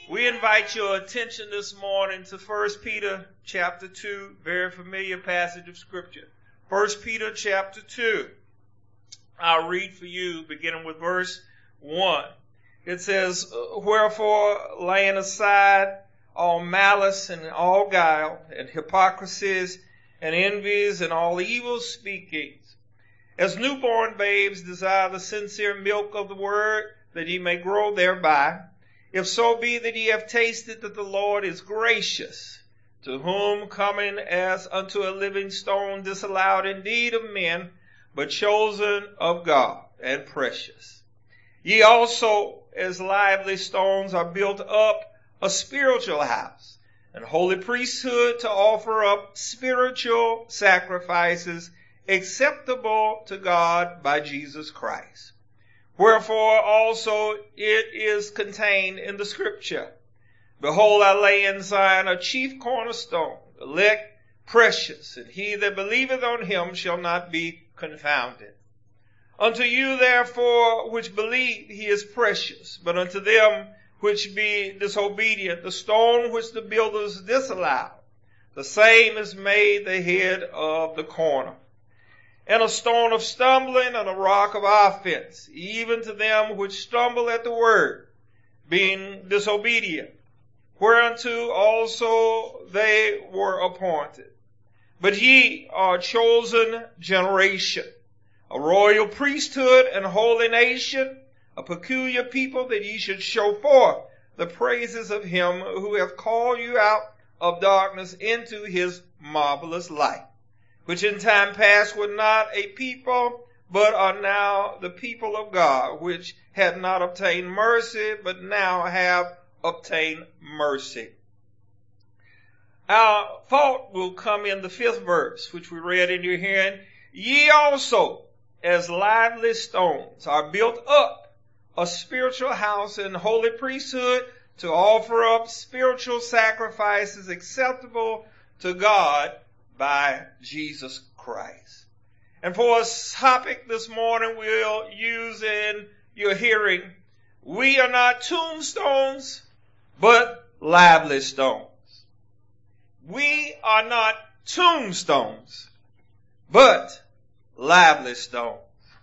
We invite your attention this morning to 1 Peter chapter 2, very familiar passage of Scripture. 1 Peter chapter 2. I'll read for you beginning with verse 1. It says, "Wherefore, laying aside all malice and all guile and hypocrisies and envies and all evil speakings, as newborn babes desire the sincere milk of the word, that ye may grow thereby, if so be that ye have tasted that the Lord is gracious, to whom coming as unto a living stone, disallowed indeed of men, but chosen of God and precious. Ye also, as lively stones, are built up a spiritual house, and holy priesthood, to offer up spiritual sacrifices acceptable to God by Jesus Christ. Wherefore also it is contained in the Scripture, Behold, I lay in Zion a chief cornerstone, elect, precious, and he that believeth on him shall not be confounded. Unto you therefore which believe he is precious, but unto them which be disobedient, the stone which the builders disallowed, the same is made the head of the corner, and a stone of stumbling and a rock of offense, even to them which stumble at the word, being disobedient, whereunto also they were appointed. But ye are a chosen generation, a royal priesthood and holy nation, a peculiar people, that ye should show forth the praises of him who hath called you out of darkness into his marvelous light, which in time past were not a people, but are now the people of God, which had not obtained mercy, but now have obtained mercy." Our thought will come in the 5th verse, which we read in your hearing. "Ye also, as lively stones, are built up a spiritual house and holy priesthood, to offer up spiritual sacrifices acceptable to God by Jesus Christ." And for a topic this morning we'll use in your hearing, we are not tombstones, but lively stones. We are not tombstones, but lively stones.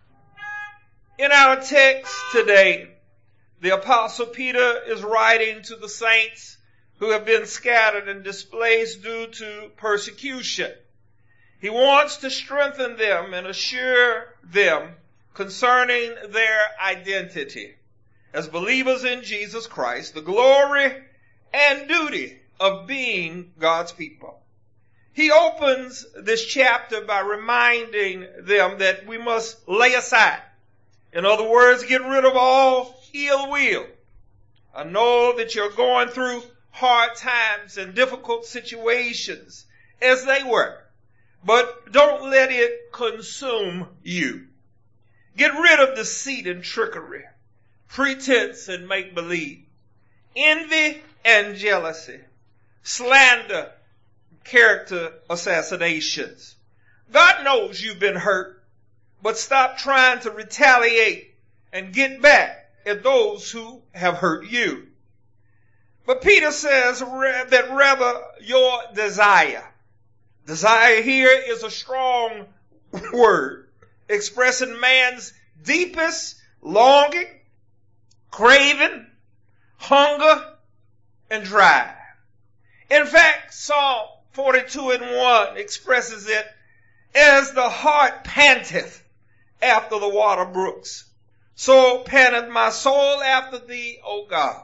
In our text today, the Apostle Peter is writing to the saints who have been scattered and displaced due to persecution. He wants to strengthen them and assure them concerning their identity as believers in Jesus Christ, the glory and duty of being God's people. He opens this chapter by reminding them that we must lay aside. In other words, get rid of all ill will. I know that you're going through hard times and difficult situations, as they were, but don't let it consume you. Get rid of deceit and trickery, pretense and make-believe, envy and jealousy, slander, character assassinations. God knows you've been hurt, but stop trying to retaliate and get back at those who have hurt you. But Peter says that rather your desire here is a strong word, expressing man's deepest longing, craving, hunger, and drive. In fact, Psalm 42:1 expresses it as the heart panteth after the water brooks, so panteth my soul after thee, O God.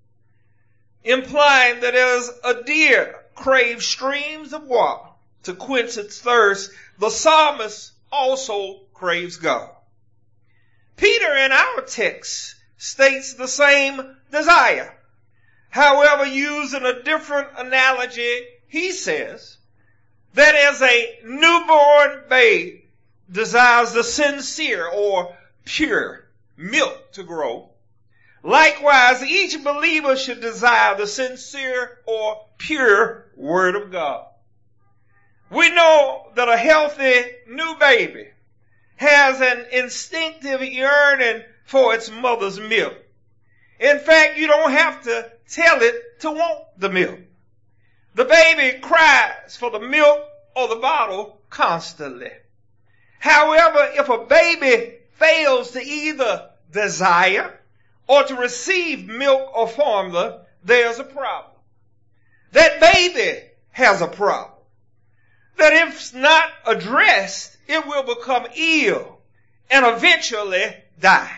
Implying that as a deer craves streams of water to quench its thirst, the psalmist also craves God. Peter in our text states the same desire. However, using a different analogy, he says that as a newborn babe desires the sincere or pure milk to grow, likewise each believer should desire the sincere or pure Word of God. We know that a healthy new baby has an instinctive yearning for its mother's milk. In fact, you don't have to tell it to want the milk. The baby cries for the milk or the bottle constantly. However, if a baby fails to either desire or to receive milk or formula, there's a problem. That baby has a problem. That if it's not addressed, it will become ill and eventually die.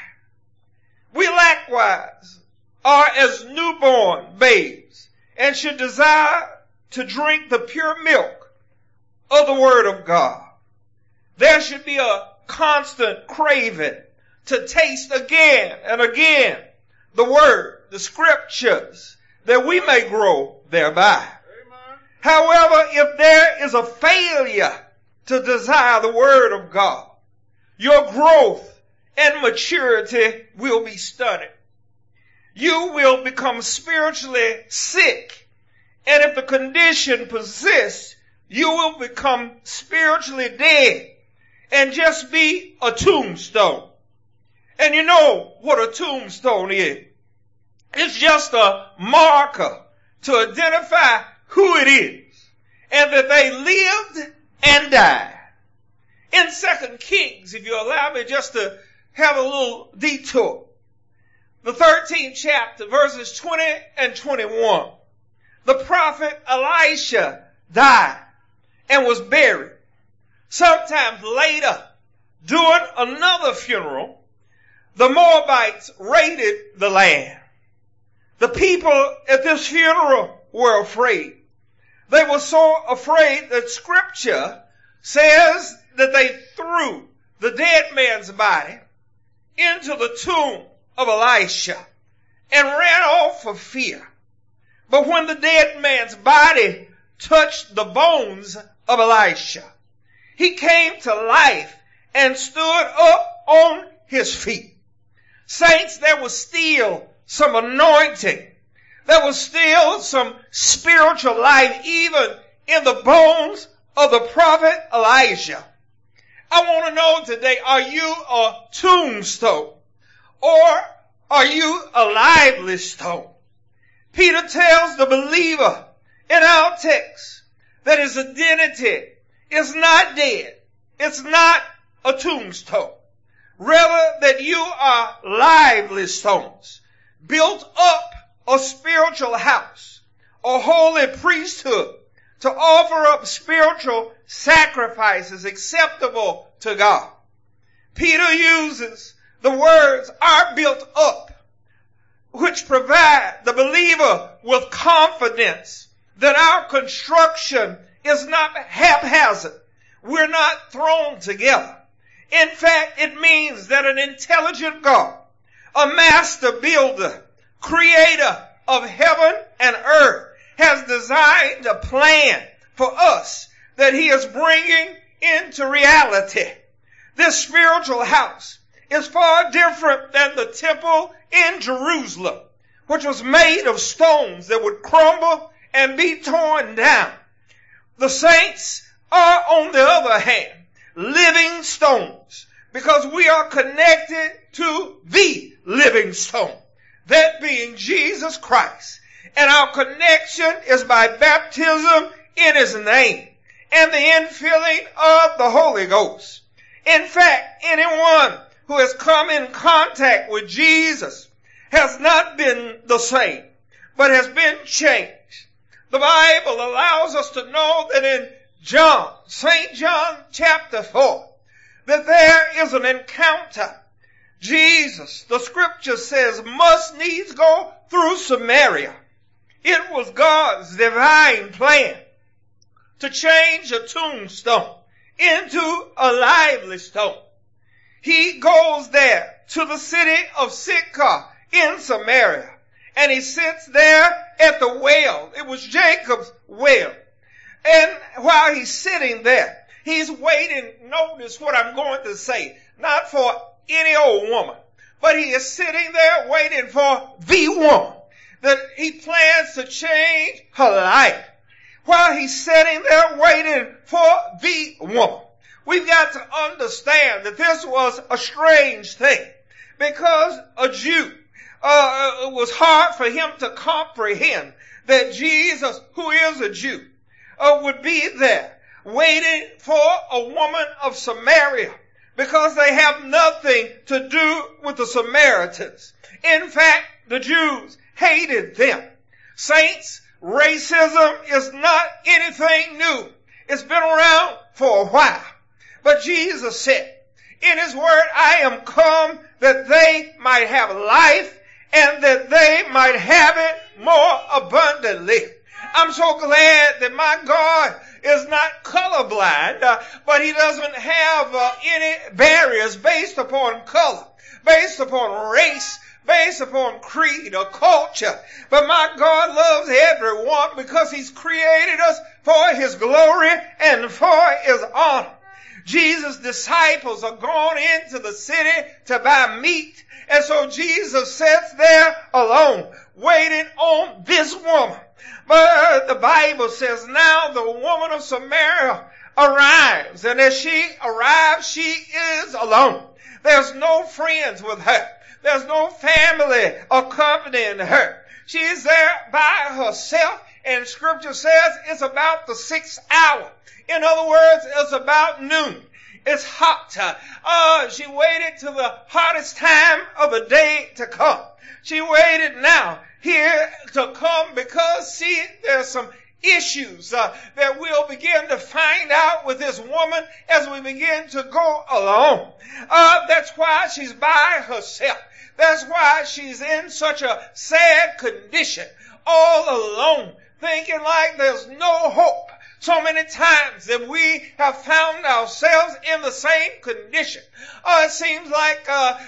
We likewise are as newborn babes and should desire to drink the pure milk of the Word of God. There should be a constant craving to taste again and again the Word, the Scriptures, that we may grow thereby. Amen. However, if there is a failure to desire the Word of God, your growth and maturity will be stunted. You will become spiritually sick, and if the condition persists, you will become spiritually dead and just be a tombstone. And you know what a tombstone is. It's just a marker to identify who it is and that they lived and died. In 2 Kings, if you allow me just to have a little detour, the 13th chapter, verses 20 and 21, the prophet Elisha died and was buried. Sometimes later, during another funeral, the Moabites raided the land. The people at this funeral were afraid. They were so afraid that Scripture says that they threw the dead man's body into the tomb of Elisha and ran off for fear. But when the dead man's body touched the bones of Elisha, he came to life and stood up on his feet. Saints, there was still some anointing. There was still some spiritual life even in the bones of the prophet Elijah. I want to know today, are you a tombstone or are you a lively stone? Peter tells the believer in our text that his identity is not dead. It's not a tombstone. Rather, that you are lively stones, built up a spiritual house, a holy priesthood, to offer up spiritual sacrifices acceptable to God. Peter uses the words "are built up," which provide the believer with confidence that our construction is not haphazard. We're not thrown together. In fact, it means that an intelligent God, a master builder, creator of heaven and earth, has designed a plan for us that he is bringing into reality. This spiritual house is far different than the temple in Jerusalem, which was made of stones that would crumble and be torn down. The saints are, on the other hand, living stones, because we are connected to the living stone, that being Jesus Christ. And our connection is by baptism in his name and the infilling of the Holy Ghost. In fact, anyone who has come in contact with Jesus has not been the same, but has been changed. The Bible allows us to know that in St. John chapter 4, that there is an encounter. Jesus, the Scripture says, must needs go through Samaria. It was God's divine plan to change a tombstone into a lively stone. He goes there to the city of Sychar in Samaria, and he sits there at the well. It was Jacob's well. And while he's sitting there, he's waiting. Notice what I'm going to say. Not for any old woman, but he is sitting there waiting for the woman that he plans to change her life. While he's sitting there waiting for the woman, we've got to understand that this was a strange thing, because a Jew, it was hard for him to comprehend that Jesus, who is a Jew, would be there waiting for a woman of Samaria, because they have nothing to do with the Samaritans. In fact, the Jews hated them. Saints, racism is not anything new. It's been around for a while. But Jesus said in his word, I am come that they might have life and that they might have it more abundantly. I'm so glad that my God is not colorblind, but he doesn't have any barriers based upon color, based upon race, based upon creed or culture. But my God loves everyone because he's created us for his glory and for his honor. Jesus' disciples are gone into the city to buy meat. And so Jesus sits there alone, waiting on this woman. But the Bible says now the woman of Samaria arrives. And as she arrives, she is alone. There's no friends with her. There's no family accompanying her. She's there by herself. And Scripture says it's about the 6th hour. In other words, it's about noon. It's hot. She waited till the hottest time of the day to come. She waited now here to come because, see, there's some issues that we'll begin to find out with this woman as we begin to go along. That's why she's by herself. That's why she's in such a sad condition, all alone, thinking like there's no hope. So many times that we have found ourselves in the same condition. It seems like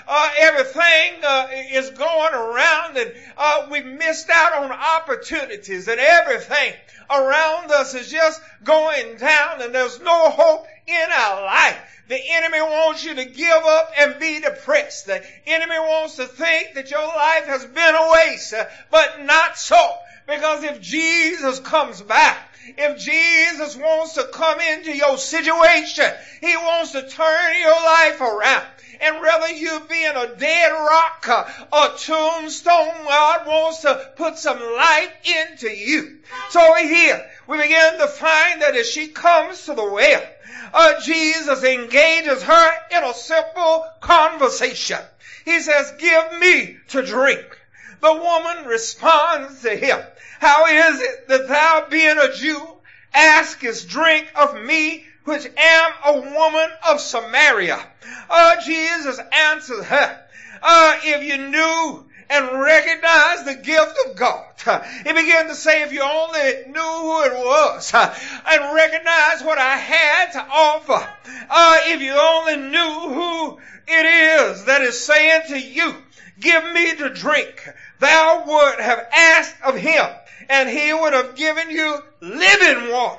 everything is going around and we've missed out on opportunities, and everything around us is just going down and there's no hope in our life. The enemy wants you to give up and be depressed. The enemy wants to think that your life has been a waste, but not so. Because if Jesus comes back, if Jesus wants to come into your situation, he wants to turn your life around. And whether you be in a dead rock or tombstone, God wants to put some light into you. So here we begin to find that as she comes to the well, Jesus engages her in a simple conversation. He says, give me to drink. The woman responds to him, how is it that thou, being a Jew, askest drink of me, which am a woman of Samaria? Jesus answered her, if you knew and recognized the gift of God. He began to say, if you only knew who it was and recognized what I had to offer, if you only knew who it is that is saying to you, give me to drink, thou would have asked of him, and he would have given you living water.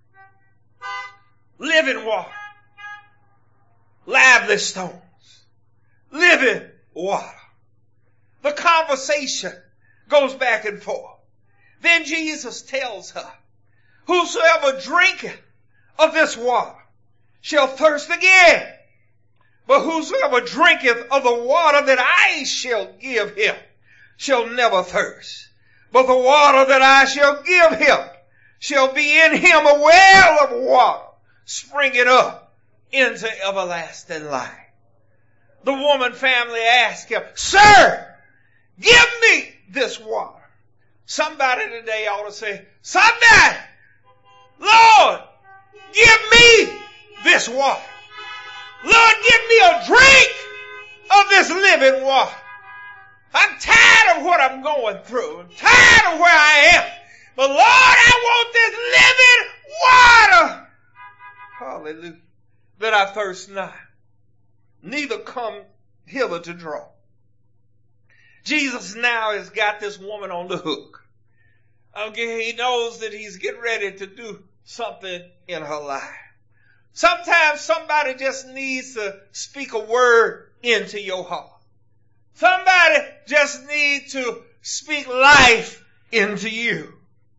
Living water. Lively stones. Living water. The conversation goes back and forth. Then Jesus tells her, whosoever drinketh of this water shall thirst again. But whosoever drinketh of the water that I shall give him shall never thirst. But the water that I shall give him shall be in him a well of water, springing up into everlasting life. The woman family asked him, Sir, give me this water. Somebody today ought to say, somebody, Lord, give me this water. Lord, give me a drink of this living water. I'm tired of what I'm going through. I'm tired of where I am. But Lord, I want this living water. Hallelujah. That I thirst not. Neither come hither to draw. Jesus now has got this woman on the hook. Okay, he knows that he's getting ready to do something in her life. Sometimes somebody just needs to speak a word into your heart. Somebody just needs to speak life into you.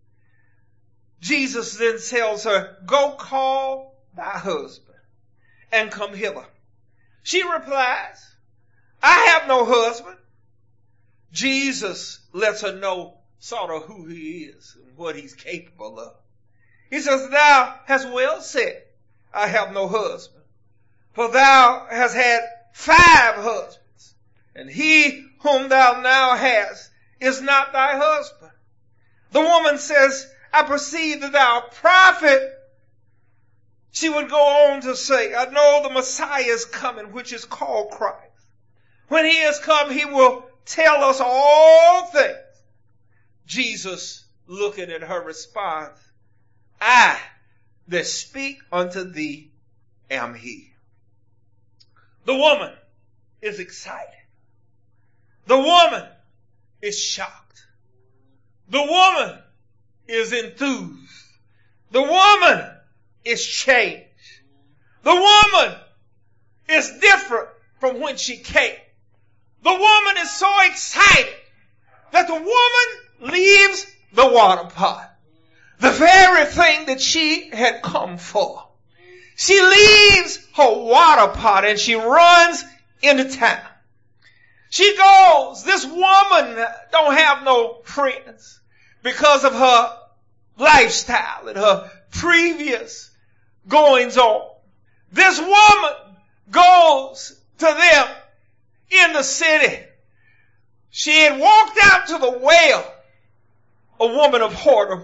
Jesus then tells her, go call thy husband and come hither. She replies, I have no husband. Jesus lets her know sort of who he is and what he's capable of. He says, thou hast well said, I have no husband. For thou hast had 5 husbands, and he whom thou now hast is not thy husband. The woman says, I perceive that thou art a prophet. She would go on to say, I know the Messiah is coming, which is called Christ. When he has come, he will tell us all things. Jesus, looking at her, responds, I that speak unto thee am he. The woman is excited. The woman is shocked. The woman is enthused. The woman is changed. The woman is different from when she came. The woman is so excited that the woman leaves the water pot, the very thing that she had come for. She leaves her water pot and she runs into town. She goes, this woman don't have no friends because of her lifestyle and her previous goings on. This woman goes to them in the city. She had walked out to the well, a woman of whoredom,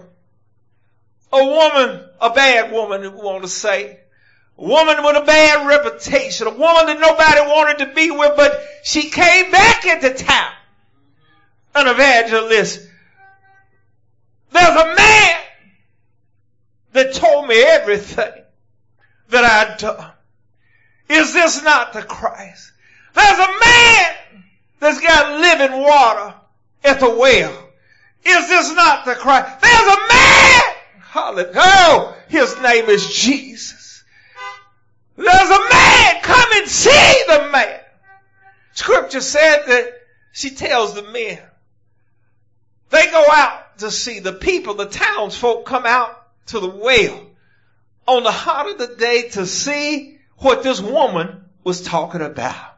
a bad woman, if we want to say, a woman with a bad reputation, a woman that nobody wanted to be with, but she came back into town, an evangelist. There's a man that told me everything that I'd done. Is this not the Christ? There's a man that's got living water at the well. Is this not the Christ? There's a man! Hallelujah. Oh, his name is Jesus. There's a man! Come and see the man. Scripture said that she tells the men. They go out to see the people, the townsfolk come out to the well on the heart of the day to see what this woman was talking about.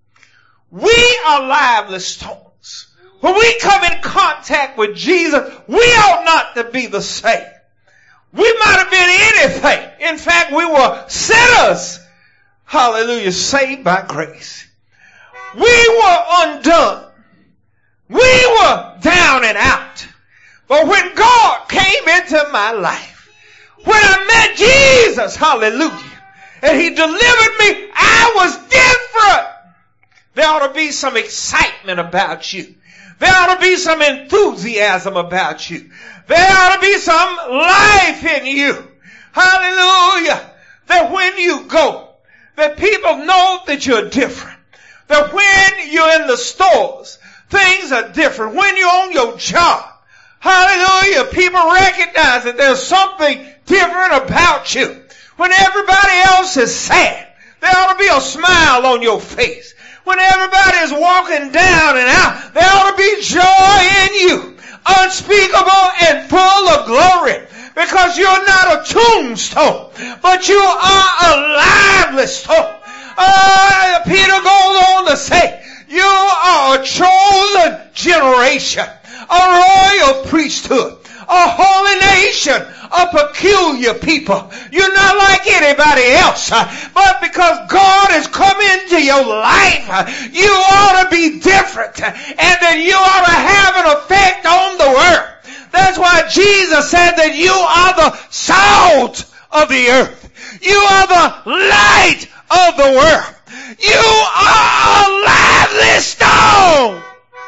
We are lively stones. When we come in contact with Jesus, we ought not to be the same. We might have been anything. In fact, we were sinners. Hallelujah. Saved by grace. We were undone. We were down and out. But when God came into my life, when I met Jesus, hallelujah, and he delivered me, I was different. There ought to be some excitement about you. There ought to be some enthusiasm about you. There ought to be some life in you. Hallelujah. That when you go, that people know that you're different. That when you're in the stores, things are different. When you're on your job, hallelujah, people recognize that there's something different about you. When everybody else is sad, there ought to be a smile on your face. When everybody is walking down and out, there ought to be joy in you, unspeakable and full of glory, because you're not a tombstone, but you are a lively stone. Peter goes on to say, you are a chosen generation, a royal priesthood, a holy nation, a peculiar people. You're not like anybody else, but because God has come into your life, you ought to be different, and that you ought to have an effect on the world. That's why Jesus said that you are the salt of the earth. You are the light of the world. You are a lively stone.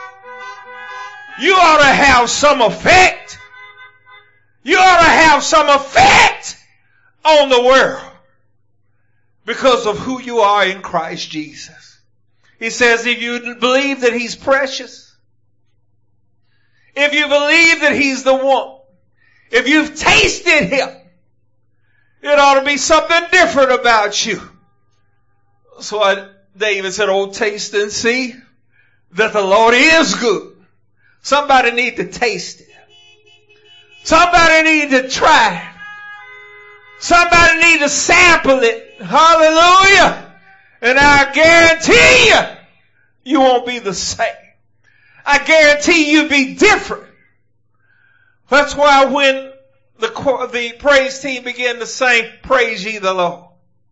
You ought to have some effect. You ought to have some effect on the world because of who you are in Christ Jesus. He says if you believe that he's precious, if you believe that he's the one, if you've tasted him, it ought to be something different about you. So David said, oh, taste and see that the Lord is good. Somebody need to taste it. Somebody need to try it. Somebody need to sample it. Hallelujah. And I guarantee you, you won't be the same. I guarantee you'd be different. That's why when the praise team began to sing, praise ye the Lord.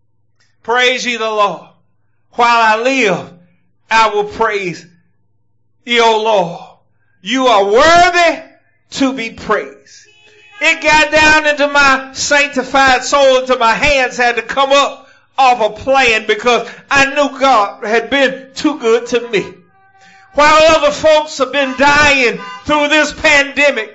Praise ye the Lord. While I live, I will praise ye, O Lord. You are worthy to be praised. It got down into my sanctified soul, into my hands had to come up off a plan because I knew God had been too good to me. While other folks have been dying through this pandemic,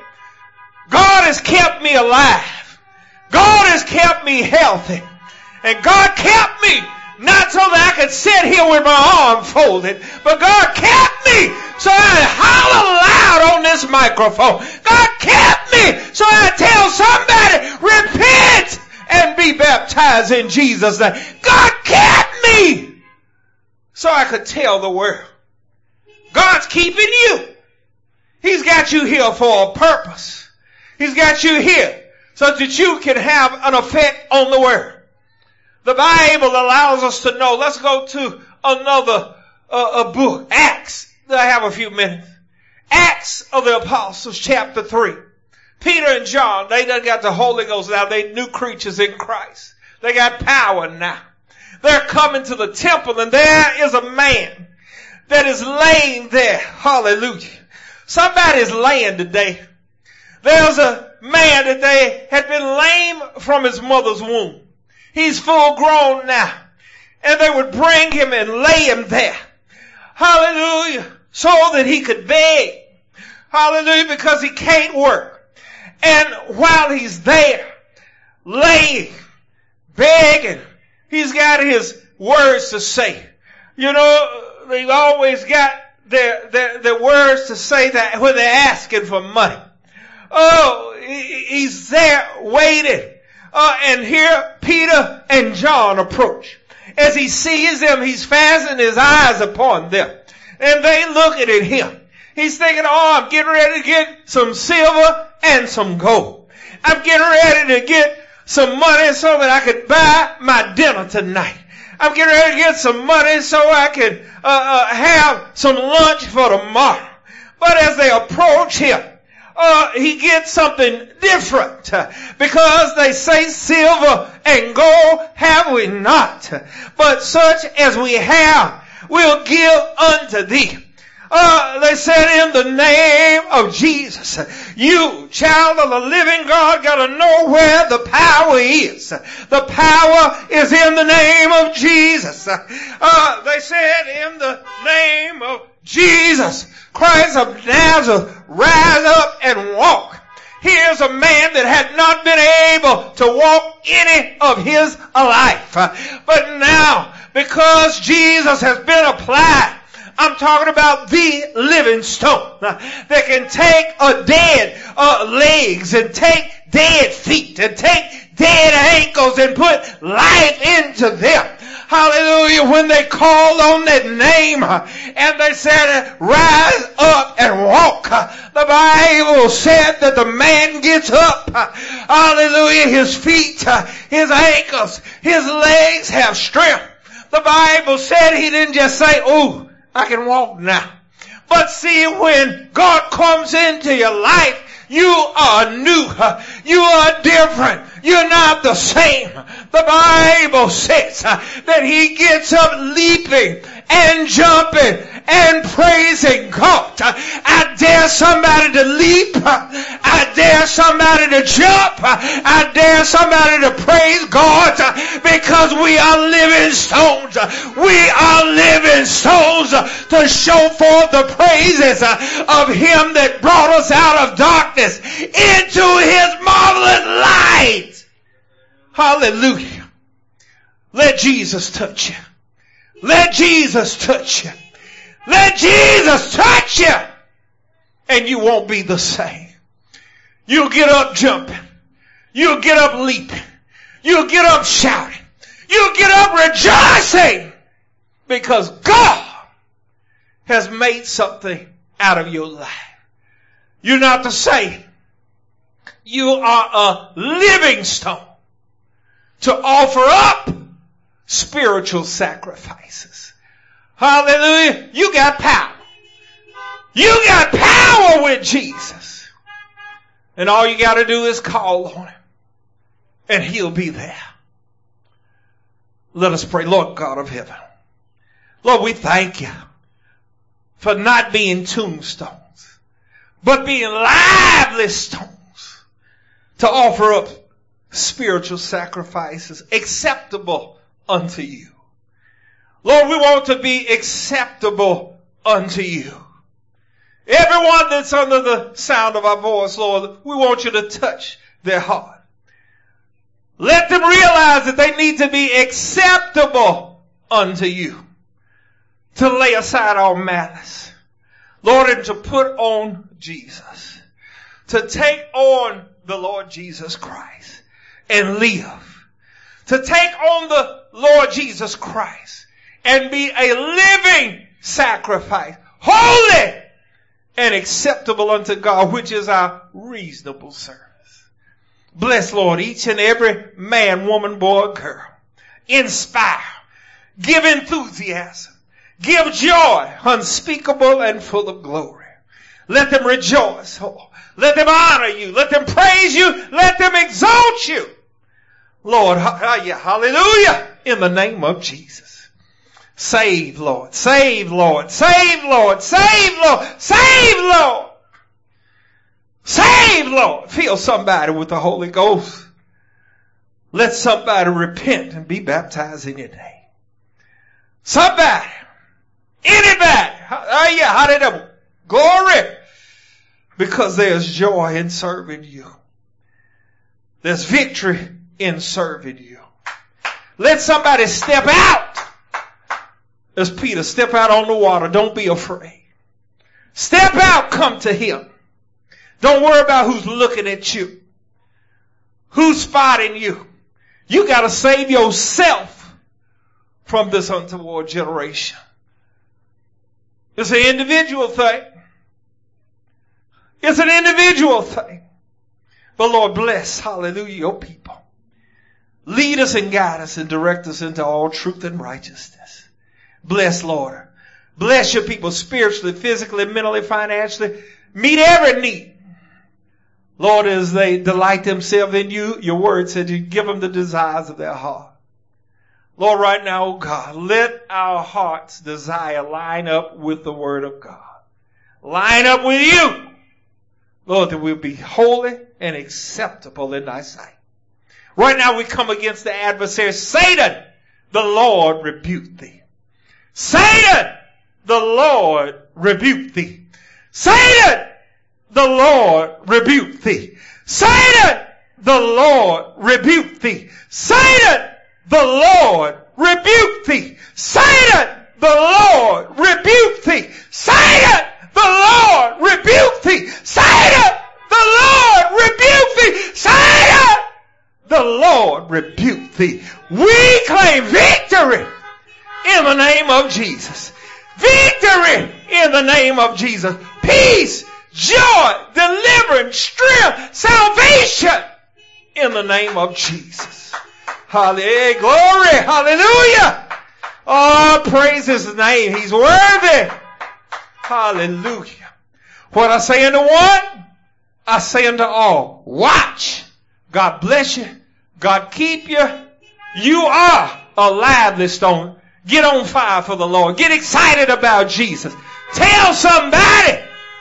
God has kept me alive. God has kept me healthy. And God kept me not so that I could sit here with my arm folded, but God kept me so I holler loud on this microphone. God kept me so I tell somebody, repent and be baptized in Jesus' name. God kept me so I could tell the world. God's keeping you. He's got you here for a purpose. He's got you here so that you can have an effect on the world. The Bible allows us to know. Let's go to another book, Acts. I have a few minutes. Acts of the Apostles, chapter 3. Peter and John, they done got the Holy Ghost now. They new creatures in Christ. They got power now. They're coming to the temple, and there is a man that is laying there. Hallelujah. Somebody's laying today. There's a man that they had been lame from his mother's womb. He's full grown now. And they would bring him and lay him there. Hallelujah. So that he could beg. Hallelujah. Because he can't work. And while he's there, laying, begging, he's got his words to say. You know, they've always got their words to say that when they're asking for money. Oh, he's there waiting. And here Peter and John approach. As he sees them, he's fastening his eyes upon them. And they looking at him. He's thinking, oh, I'm getting ready to get some silver and some gold. I'm getting ready to get some money so that I could buy my dinner tonight. I'm getting ready to get some money so I can have some lunch for tomorrow. But as they approach him, he gets something different because they say silver and gold have we not, but such as we have we'll give unto thee. They said, in the name of Jesus, you, child of the living God, got to know where the power is. The power is in the name of Jesus. They said, in the name of Jesus, Christ of Nazareth, rise up and walk. Here's a man that had not been able to walk any of his life. But now, because Jesus has been applied, I'm talking about the living stone that can take a dead legs and take dead feet and take dead ankles and put life into them. Hallelujah. When they called on that name and they said, rise up and walk. The Bible said that the man gets up. Hallelujah. His feet, his ankles, his legs have strength. The Bible said he didn't just say, oh, I can walk now. But see, when God comes into your life, you are new. You are different. You're not the same. The Bible says that he gets up leaping and jumping and praising God. I dare somebody to leap. I dare somebody to jump. I dare somebody to praise God because we are living stones. We are living stones to show forth the praises of him that brought us out of darkness into his marvelous light. Hallelujah. Let Jesus touch you. Let Jesus touch you. Let Jesus touch you. And you won't be the same. You'll get up jumping. You'll get up leaping. You'll get up shouting. You'll get up rejoicing. Because God has made something out of your life. You're not the same. You are a living stone to offer up spiritual sacrifices. Hallelujah. You got power. You got power with Jesus. And all you got to do is call on him. And he'll be there. Let us pray. Lord God of heaven. Lord, we thank you for not being tombstones, but being lively stones to offer up spiritual sacrifices acceptable unto you. Lord, we want to be acceptable unto you. Everyone that's under the sound of our voice, Lord, we want you to touch their heart. Let them realize that they need to be acceptable unto you. To lay aside all malice. Lord, and to put on Jesus. To take on the Lord Jesus Christ and live. To take on the Lord Jesus Christ and be a living sacrifice. Holy and acceptable unto God, which is our reasonable service. Bless, Lord, each and every man, woman, boy, girl. Inspire. Give enthusiasm. Give joy unspeakable and full of glory. Let them rejoice. Oh, let them honor you. Let them praise you. Let them exalt you. Lord, hallelujah, in the name of Jesus. Save, Lord. Save, Lord. Save, Lord. Save, Lord. Save, Lord. Save, Lord. Fill somebody with the Holy Ghost. Let somebody repent and be baptized in your name. Somebody. Anybody. Hallelujah. Glory. Because there's joy in serving you. There's victory in serving you. Let somebody step out. As Peter, step out on the water. Don't be afraid. Step out. Come to him. Don't worry about who's looking at you. Who's spotting you. You got to save yourself from this untoward generation. It's an individual thing. It's an individual thing. But Lord, bless, hallelujah, your people. Lead us and guide us and direct us into all truth and righteousness. Bless, Lord. Bless your people spiritually, physically, mentally, financially. Meet every need. Lord, as they delight themselves in you, your word said you give them the desires of their heart. Lord, right now, oh God, let our heart's desire line up with the word of God. Line up with you. Lord, that we'll be holy and acceptable in thy sight. Right now we come against the adversary. Satan, the Lord rebuke thee. Satan, the Lord rebuke thee. Satan, the Lord rebuke thee. Satan, the Lord rebuke thee. Satan, the Lord rebuke thee. Satan, the Lord rebuke thee. Satan, the Lord rebuke thee. Satan, the Lord rebuke thee. Satan, the Lord rebuke thee. We claim victory in the name of Jesus. Victory in the name of Jesus. Peace, joy, deliverance, strength, salvation in the name of Jesus. Hallelujah. Glory. Hallelujah. Oh, praise his name. He's worthy. Hallelujah. What I say unto one, I say unto all. Watch. God bless you. God keep you. You are a lively stone. Get on fire for the Lord. Get excited about Jesus. Tell somebody.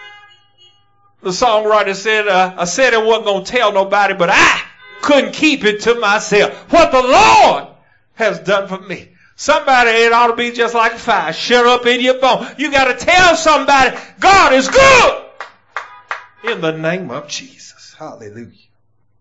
The songwriter said, I said I wasn't going to tell nobody, but I couldn't keep it to myself. What the Lord has done for me. Somebody, it ought to be just like fire. Shut up in your bone. You got to tell somebody God is good. In the name of Jesus. Hallelujah.